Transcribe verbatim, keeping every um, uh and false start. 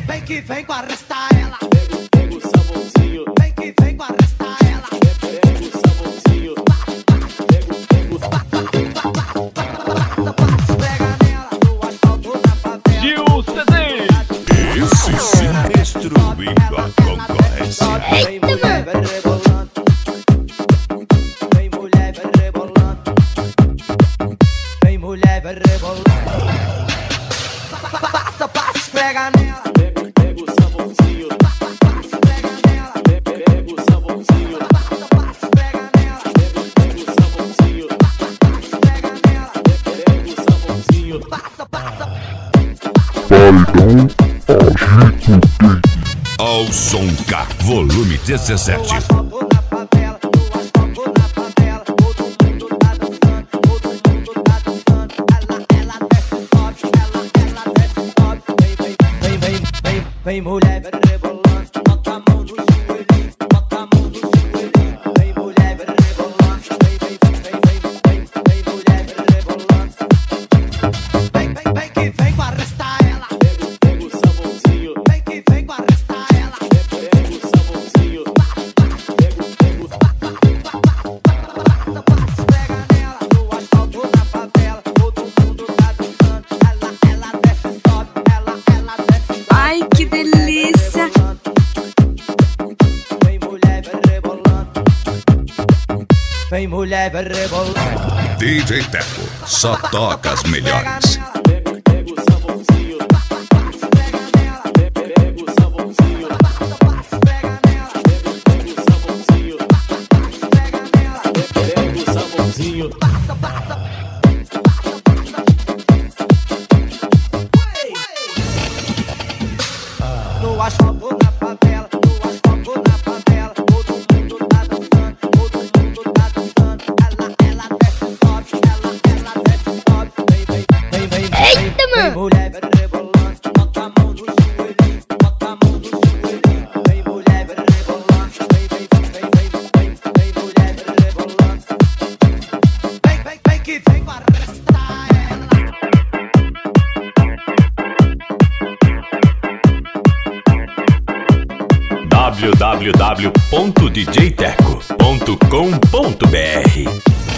Vem que vem com arrastar ela. Pega o sabãozinho. Vem que vem com arrastar ela. Pega o sabãozinho. Pega o pega nela no asfalto na favela. Gil C D. Esse sim destruindo a concorrência. Vem mulher, vai rebolando. Vem mulher, vai rebolando. Vem mulher, vai rebolando. Passa, passa, esfrega nela. Pega, pega o sabãozinho. Passa, passa, esfrega nela. Pega, pega o sabãozinho. Passa, passa, esfrega nela. Pega, pega o sabãozinho. Passa, passa, esfrega nela. Pega, pega o sabãozinho. Passa, passa. Ao som K, volume dezessete. No asfalto na favela, no asfalto na favela, todo mundo tá dançando, todo mundo tá dançando. Ela, ela desce, sobe, ela, ela desce, sobe. Vem, vem, vem, vem, vem, vem mulher, vai rebolando. Bota a mão no joelhinho, bota a mão no joelhinho. Vem mulher, vai rebolando. Vem, vem, vem, vem, vem, vem, vem mulher, vai rebolando. Vem, vem, vem que vem com arrastar ela. Pega, pega o sabãozinho. Vem que vem com arrastar ela. Pega o sabãozinho. Pega, pega o esfrega nela no asfalto na favela, todo mundo tá dançando. Ela, ela desce, sobe, ela, ela desce, sobe. Ai, que delícia! Vem mulher, vai rebolando. Vem mulher, vai rebolando. D J Teco, só toca as melhores. Pega, pega o sabãozinho. Esfrega nela. Pega o sabãozinho. Esfrega nela. Pega, pega o sabãozinho. Esfrega nela. Pega o sabãozinho. Passa, passa. No asfalto na favela, no asfalto na favela, todo mundo tá dançando, todo mundo tá dançando. Ela, ela desce, sobe, ela, ela desce, sobe. Vem, vem, vem, vem, vem, Eita, vem mano! mulher, vai rebolando. Bota a mão no joelhinho, bota a mão no joelhinho. Vem mulher, vai rebolando. Vem, vem, vem, vem, vem, vem, vem mulher, vai rebolando. Vem, vem, vem que vem com arrastar ela. w w w ponto d j teco ponto com ponto b r